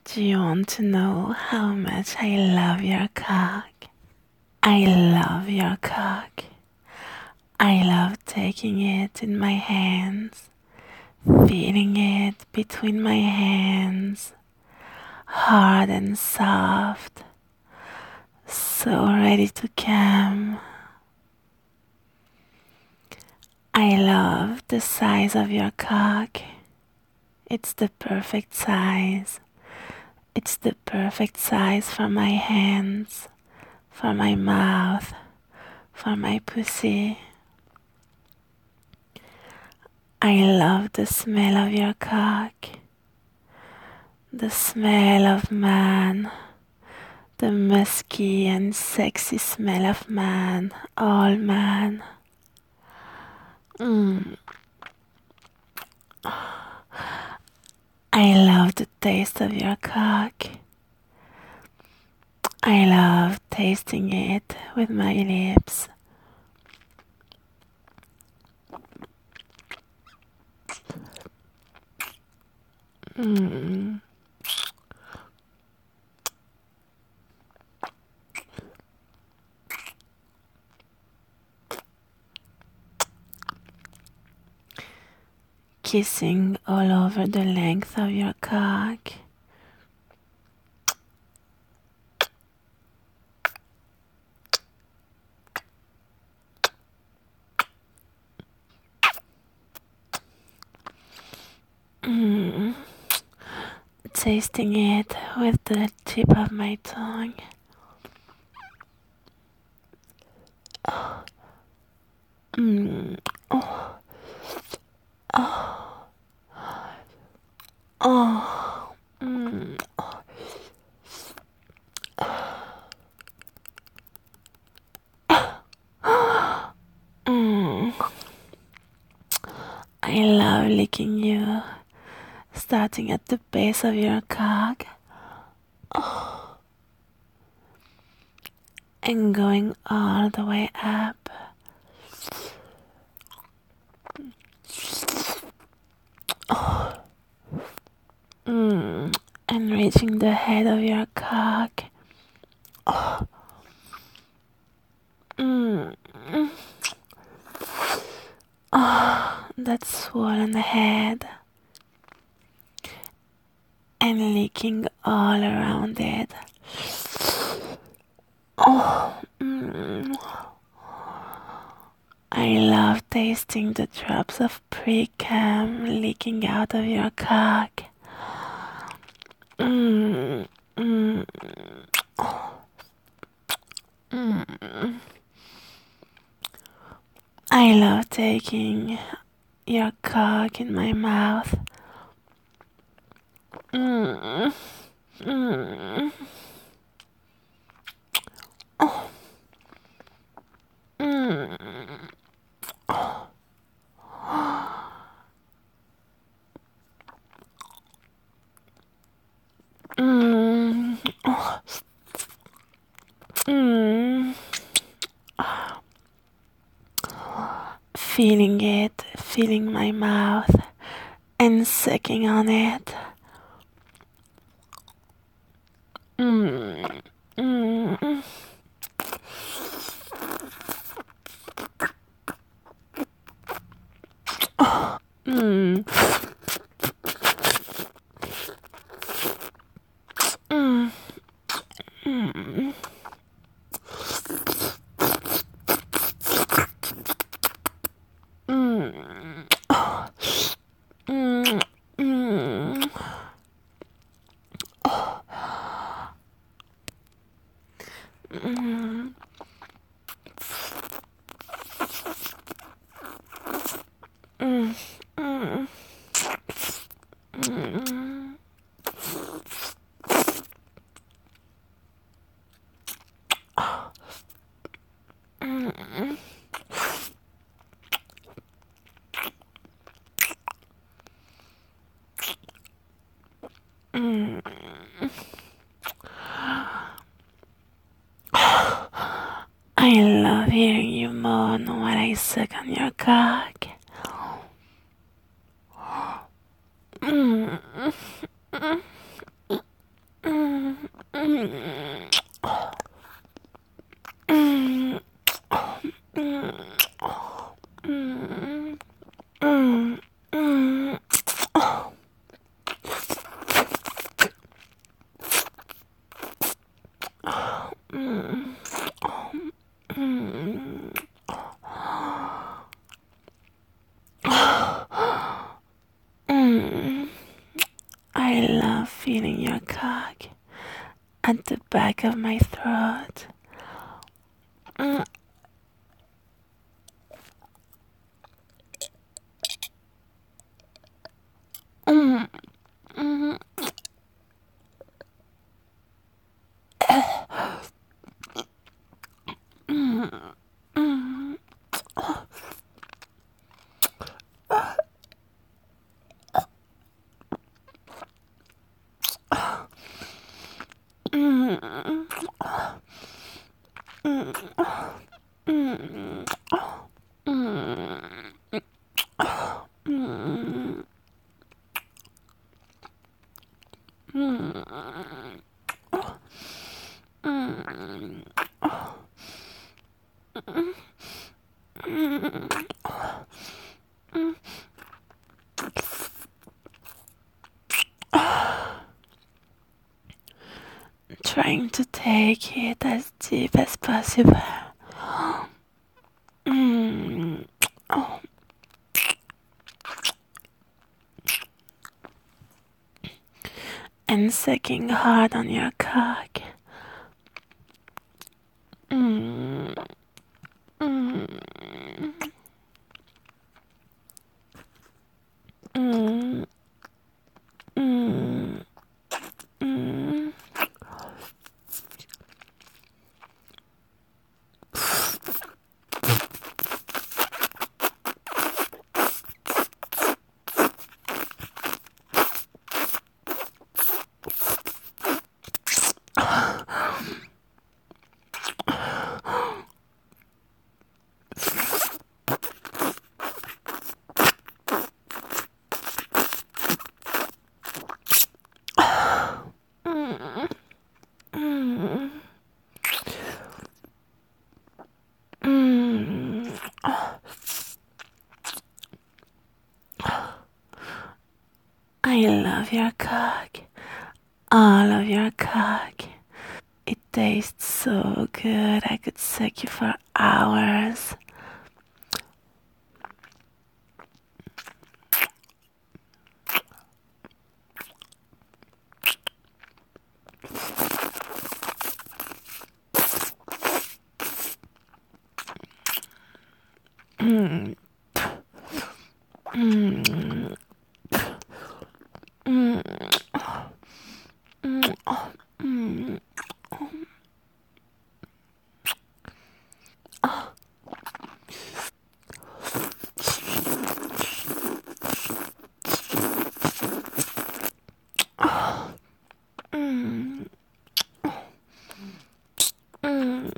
Do you want to know how much I love your cock? I love your cock. I love taking it in my hands, feeling it between my hands, hard and soft, so ready to come. I love the size of your cock. It's the perfect size. It's the perfect size for my hands, for my mouth, for my pussy. I love the smell of your cock, the smell of man, the musky and sexy smell of man, all man. I love the taste of your cock. I love tasting it with my lips. Kissing all over the length of your cock. Tasting it with the tip of my tongue. Mm. Oh. Oh. Oh. Mm. Mm. I love licking you, starting at the base of your cock. Oh. And going all the way up. Oh. And reaching the head of your cock. Oh. Oh, that swollen head. And licking all around it. Oh. I love tasting the drops of pre-cum leaking out of your cock. I love taking your cock in my mouth. Oh. Feeling it, feeling my mouth, and sucking on it. I love hearing you moan while I suck on your cock. I love feeling your cock at the back of my throat. Mm, mm, mm, mm, mm, mm, mm, mm, mm, mm, mm, trying to take it as deep as possible. Mm. Oh. And sucking hard on your cock. Mm. Mm. Mm. Mm. Mm. Mm. Mm. Mm. I love your cock. All of your cock. It tastes so good. I could suck you for hours. Mm. Mm. Mm. Mm. Mm. Mm. Mm.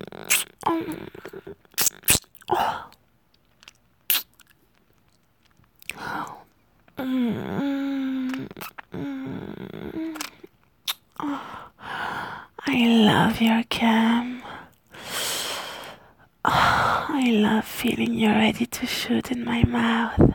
Mm. Mm. I love your cam. I love feeling you're ready to shoot in my mouth.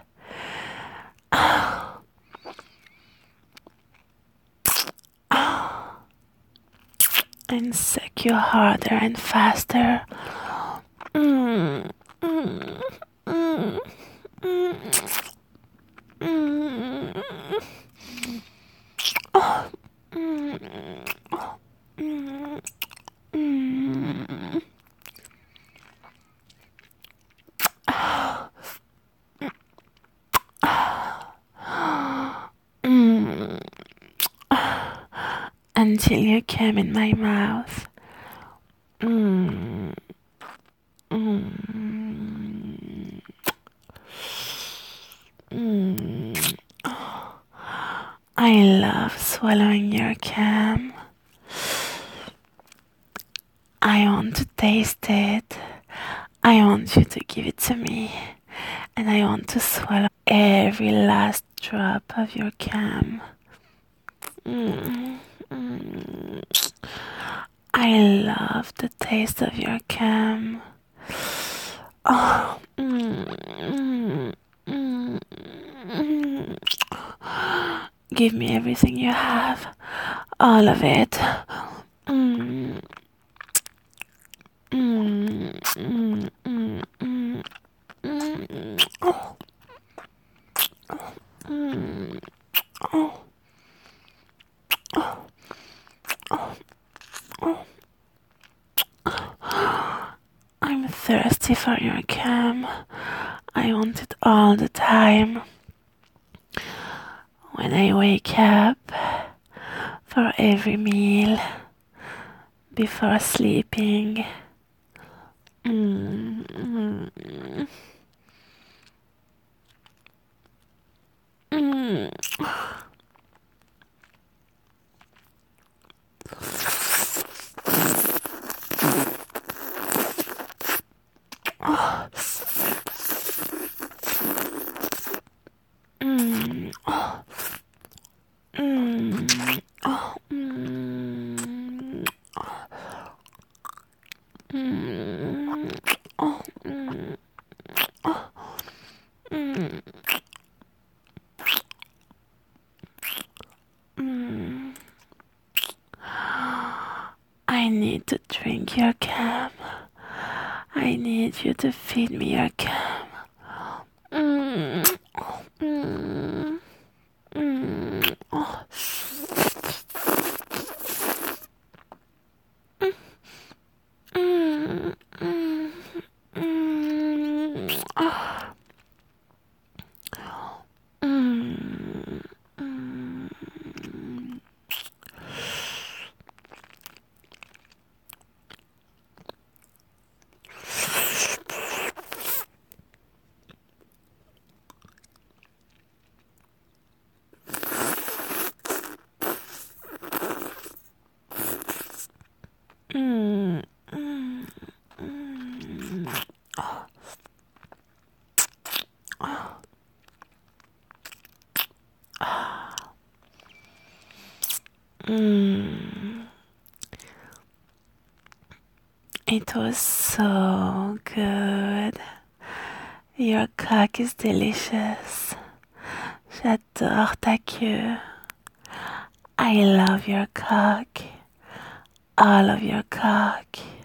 And suck you harder and faster. Mm. Mm. Mm. Mm. Mm. Mm. Mm. Mm. Mm. Until you came in my mouth. Mm. Mm. Mm. I love swallowing your cam. I want to taste it. I want you to give it to me. And I want to swallow every last drop of your cam. Mm. Mm. I love the taste of your cam. Oh. Mm. Mm. Mm. Give me everything you have. All of it. Mm. Mm. Mm. Mm. Mm. Mm. Oh. Mm. Oh. thirsty for your cum. I want it all the time. When I wake up, for every meal, before sleeping. Mm, mm, mm. Mm. Mm. Oh, mm. Mm. Oh, mm. Oh, mm. Mm. I need to drink your cum. I need you to feed me your cum. Mm. Mm. Mm. Oh. Mm. Mm. Mm. Oh. Mm. Mm. Mm. Mm. Mm. Mm. It was so good. Your cock is delicious. J'adore ta queue. I love your cock. All of your cock.